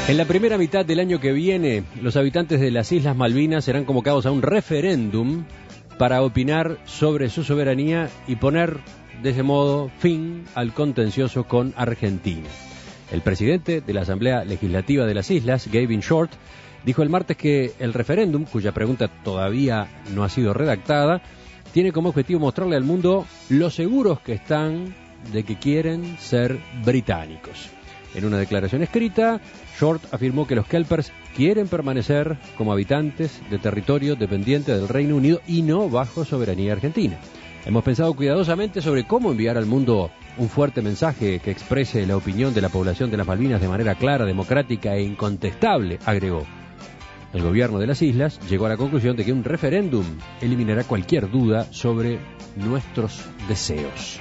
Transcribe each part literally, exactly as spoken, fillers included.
En la primera mitad del año que viene, los habitantes de las Islas Malvinas serán convocados a un referéndum para opinar sobre su soberanía y poner, de ese modo, fin al contencioso con Argentina. El presidente de la Asamblea Legislativa de las Islas, Gavin Short, dijo el martes que el referéndum, cuya pregunta todavía no ha sido redactada, tiene como objetivo mostrarle al mundo lo seguros que están de que quieren ser británicos. En una declaración escrita, Short afirmó que los Kelpers quieren permanecer como habitantes de territorio dependiente del Reino Unido y no bajo soberanía argentina. Hemos pensado cuidadosamente sobre cómo enviar al mundo un fuerte mensaje que exprese la opinión de la población de las Malvinas de manera clara, democrática e incontestable, agregó. El gobierno de las islas llegó a la conclusión de que un referéndum eliminará cualquier duda sobre nuestros deseos.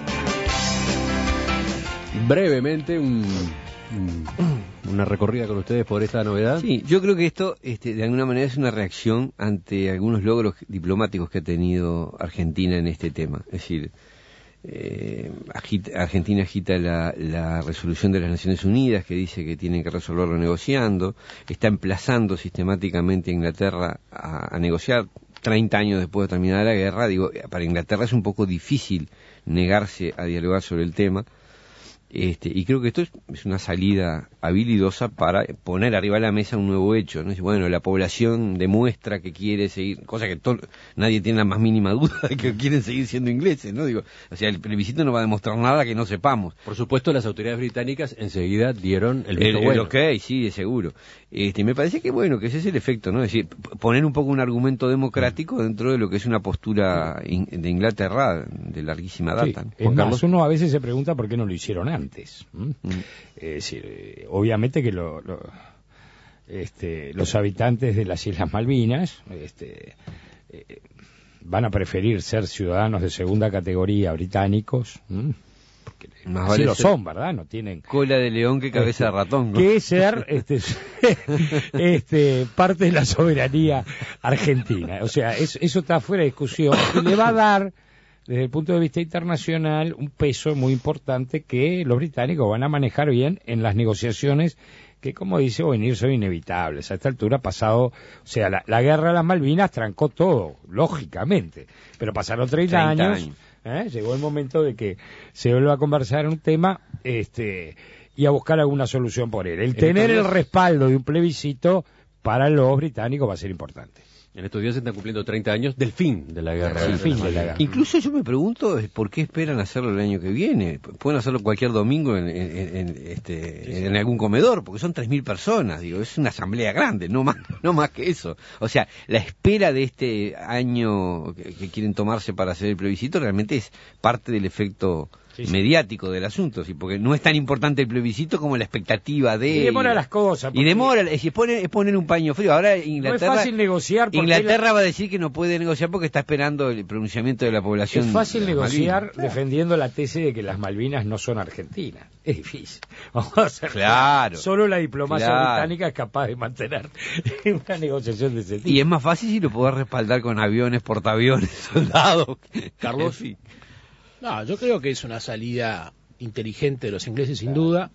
Brevemente, un, un, una recorrida con ustedes por esta novedad. Sí, yo creo que esto, este, de alguna manera, es una reacción ante algunos logros diplomáticos que ha tenido Argentina en este tema. Es decir, eh, agita, Argentina agita la, la resolución de las Naciones Unidas que dice que tienen que resolverlo negociando, está emplazando sistemáticamente a Inglaterra a, a negociar treinta años después de terminar la guerra. Digo, para Inglaterra es un poco difícil negarse a dialogar sobre el tema. Este, y creo que esto es, es una salida habilidosa para poner arriba de la mesa un nuevo hecho, ¿no? Bueno, la población demuestra que quiere seguir, cosa que to, nadie tiene la más mínima duda de que quieren seguir siendo ingleses, ¿no? Digo, o sea, el plebiscito no va a demostrar nada que no sepamos. Por supuesto, las autoridades británicas enseguida dieron el visto el, bueno. El ok, sí, de seguro. Este, me parece que bueno, que ese es el efecto, ¿no? Es decir, poner un poco un argumento democrático dentro de lo que es una postura in, de Inglaterra de larguísima data. Sí, es más, uno a veces se pregunta por qué no lo hicieron antes. ¿Mm? Mm. Es decir, eh, obviamente que lo, lo, este, los habitantes de las Islas Malvinas este, eh, van a preferir ser ciudadanos de segunda categoría británicos. ¿Mm? Porque más así vale lo son, ¿verdad? No tienen cola de león que cabeza este, de ratón, ¿no? Que ser este, este, parte de la soberanía argentina. O sea, es, eso está fuera de discusión y le va a dar, desde el punto de vista internacional, un peso muy importante que los británicos van a manejar bien en las negociaciones que, como dice Ovenir, son inevitables. A esta altura ha pasado, o sea, la, la guerra de las Malvinas trancó todo, lógicamente, pero pasaron treinta años, ¿eh? Llegó el momento de que se vuelva a conversar en un tema este, y a buscar alguna solución por él. El tener el respaldo de un plebiscito para los británicos va a ser importante. En estos días se están cumpliendo treinta años del fin de la guerra. Sí, fin de la guerra. Incluso yo me pregunto por qué esperan hacerlo el año que viene. Pueden hacerlo cualquier domingo en, en, en, este, sí, sí. en algún comedor, porque son tres mil personas. Digo, es una asamblea grande, no más, no más que eso. O sea, la espera de este año que, que quieren tomarse para hacer el plebiscito realmente es parte del efecto sí, sí. mediático del asunto, ¿sí? Porque no es tan importante el plebiscito como la expectativa de... Y demora las cosas. Y demora, es, es, poner, es poner un paño frío. Ahora Inglaterra... No es fácil negociar. Inglaterra la... va a decir que no puede negociar porque está esperando el pronunciamiento de la población. Es fácil negociar Malvinas. defendiendo la tesis de que las Malvinas no son argentinas. Es difícil. Vamos a hacer claro. Solo la diplomacia claro. británica es capaz de mantener una negociación de ese tipo. Y es más fácil si lo podés respaldar con aviones, portaaviones, soldados. Carlos. Sí. No, yo creo que es una salida inteligente de los ingleses, sin duda.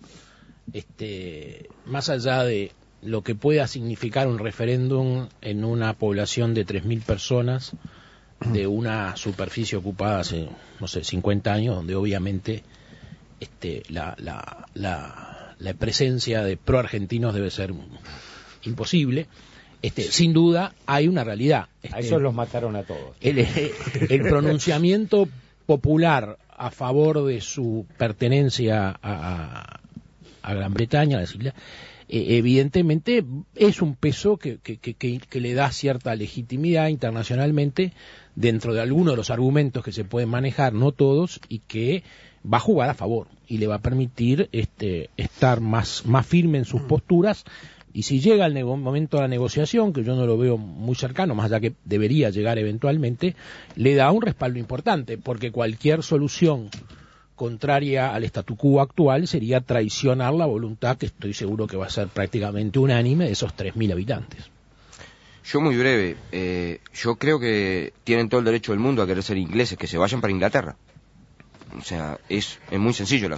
Este, más allá de lo que pueda significar un referéndum en una población de tres mil personas, de una superficie ocupada hace, no sé, cincuenta años, donde obviamente este, la, la, la, la presencia de pro-argentinos debe ser imposible. Este, sin duda, hay una realidad. Este, a esos los mataron a todos. El, el pronunciamiento popular a favor de su pertenencia a, a, a Gran Bretaña, a las islas, eh, evidentemente es un peso que, que, que, que le da cierta legitimidad internacionalmente dentro de algunos de los argumentos que se pueden manejar, no todos, y que va a jugar a favor y le va a permitir este, estar más, más firme en sus posturas. Y si llega el momento de la negociación, que yo no lo veo muy cercano, más allá que debería llegar eventualmente, le da un respaldo importante, porque cualquier solución contraria al statu quo actual sería traicionar la voluntad, que estoy seguro que va a ser prácticamente unánime, de esos tres mil habitantes. Yo muy breve, eh, yo creo que tienen todo el derecho del mundo a querer ser ingleses, que se vayan para Inglaterra. O sea, es, es muy sencillo el asunto.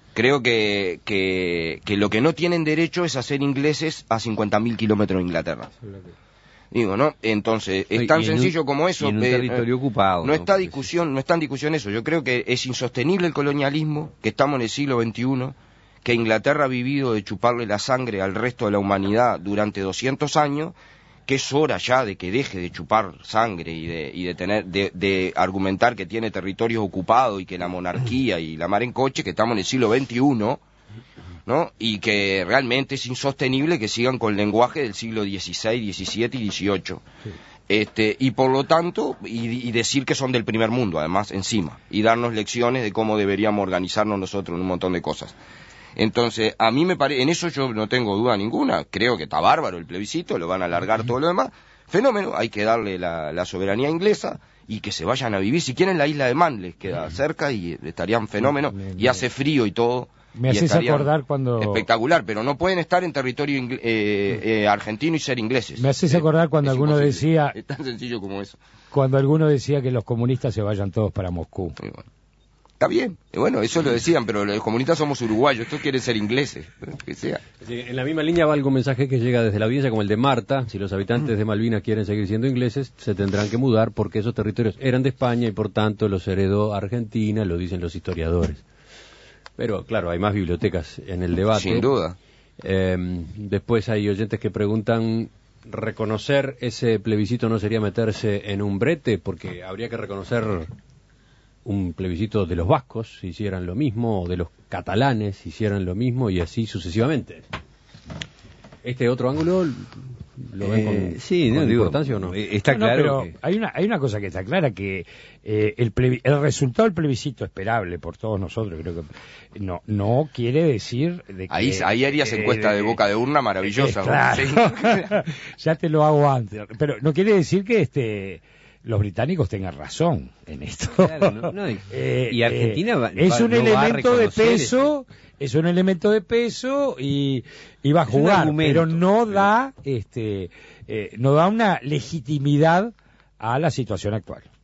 Creo que, que, que lo que no tienen derecho es a ser ingleses a cincuenta mil kilómetros de Inglaterra. Digo, ¿no? Entonces, es tan sencillo un, como eso. Y en un eh, territorio eh, ocupado. No, ¿no? está discusión, no está en discusión eso. Yo creo que es insostenible el colonialismo, que estamos en el siglo veintiuno, que Inglaterra ha vivido de chuparle la sangre al resto de la humanidad durante doscientos años, que es hora ya de que deje de chupar sangre y de, y de tener, de, de argumentar que tiene territorios ocupados y que la monarquía y la mar en coche, que estamos en el siglo veintiuno, ¿no? Y que realmente es insostenible que sigan con el lenguaje del siglo dieciséis, diecisiete y dieciocho. Sí. Este, y por lo tanto, y, y decir que son del primer mundo, además, encima, y darnos lecciones de cómo deberíamos organizarnos nosotros en un montón de cosas. Entonces, a mí me parece, en eso yo no tengo duda ninguna, creo que está bárbaro el plebiscito, lo van a alargar todo lo demás, fenómeno, hay que darle la, la soberanía inglesa y que se vayan a vivir, si quieren la isla de Man les queda cerca y estarían fenómeno, y hace frío y todo. Me haces acordar cuando... Espectacular, pero no pueden estar en territorio eh, eh, argentino y ser ingleses. Me haces acordar cuando es alguno imposible. decía... Es tan sencillo como eso. Cuando alguno decía que los comunistas se vayan todos para Moscú. Bueno. Está bien, bueno, eso lo decían, pero los comunistas somos uruguayos, estos quieren ser ingleses, que sea. Sí, en la misma línea va algún mensaje que llega desde la audiencia, como el de Marta: si los habitantes de Malvinas quieren seguir siendo ingleses, se tendrán que mudar porque esos territorios eran de España y por tanto los heredó Argentina, lo dicen los historiadores. Pero claro, hay más bibliotecas en el debate. Sin duda. Eh, después hay oyentes que preguntan, ¿reconocer ese plebiscito no sería meterse en un brete? Porque habría que reconocer un plebiscito de los vascos si hicieran lo mismo, o de los catalanes si hicieran lo mismo, y así sucesivamente. ¿Este otro ángulo lo ven con, eh, sí, con no, digo, importancia o no? Está no, claro pero que... hay una hay una cosa que está clara, que eh, el, plebi- el resultado del plebiscito esperable por todos nosotros, creo que no no quiere decir de que, ahí ahí harías eh, encuesta de, de boca de urna maravillosa. Eh, claro. ¿Sí? Ya te lo hago antes, pero no quiere decir que este los británicos tengan razón en esto. Claro, no, no, y, eh, y Argentina va, es va, un no elemento de peso, ese. es un elemento de peso y, y va a es jugar, pero no pero... da, este, eh, no da una legitimidad a la situación actual.